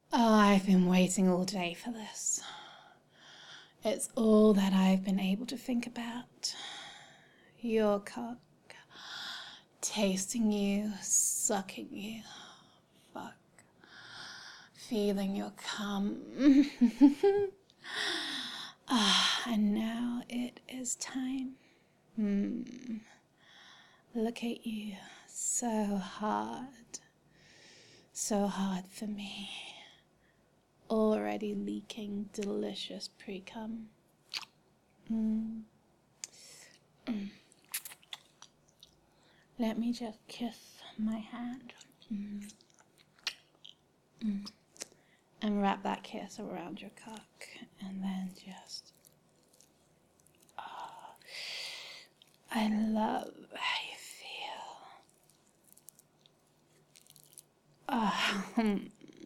Oh, I've been waiting all day for this. It's all that I've been able to think about. Your cock. Tasting you, sucking you. Fuck. Feeling your cum. And now it is time. Look at you. So hard. So hard for me. Already leaking delicious pre-cum. Let me just kiss my hand. And wrap that kiss around your cock. And then just... Oh, I love how you feel.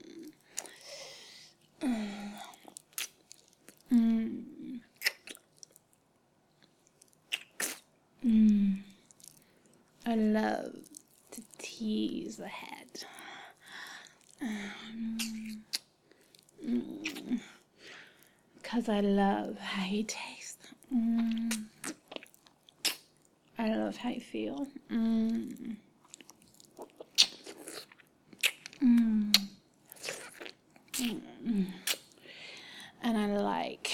I love to tease the head. 'Cause I love how you taste. I love how you feel. And I like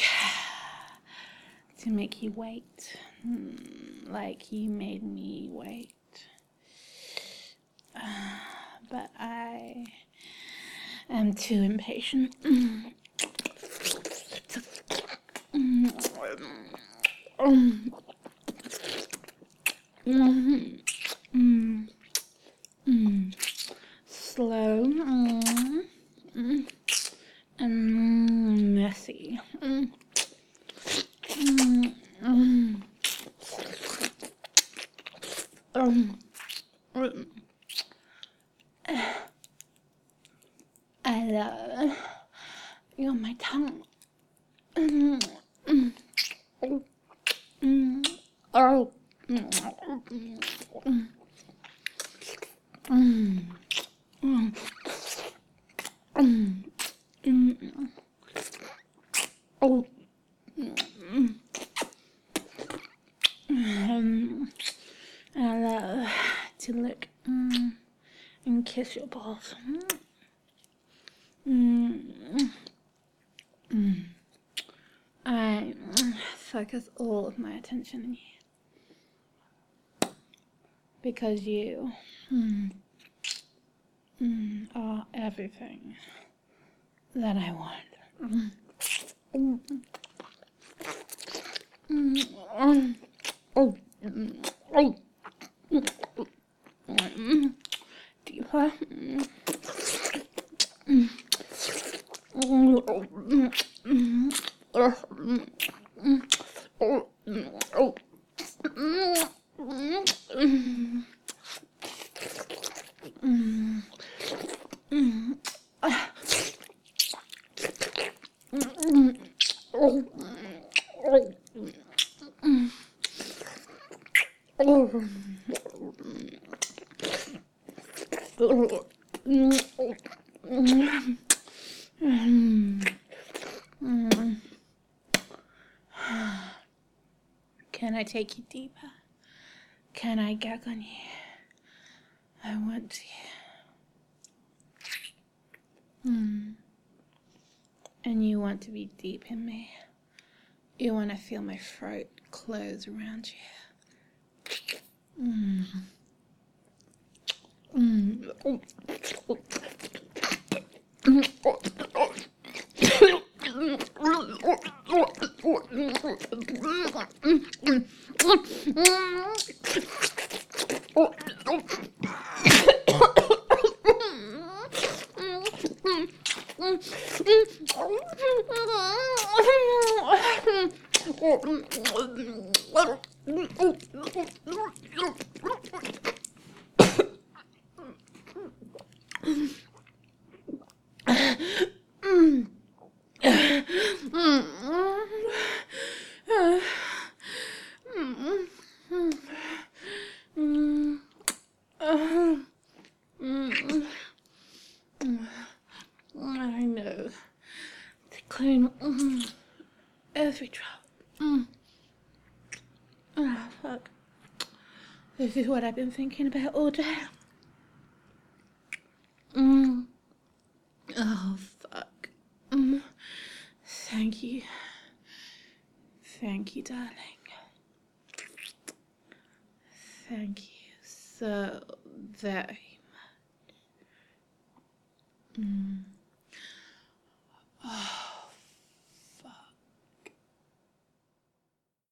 to make you wait, like you made me wait. But I am too impatient. Slow and messy. I love you on my tongue. Oh. Oh. I love to lick and kiss your balls. I focus all of my attention on you because you are everything that I want. Deeper. Can I take you deeper? Can I gag on you? I want to. And you want to be deep in me. You want to feel my throat close around you. I know. They clean every drop. Oh, fuck. This is what I've been thinking about all day. Oh, fuck. Thank you. Thank you, darling. Thank you so very much. Oh.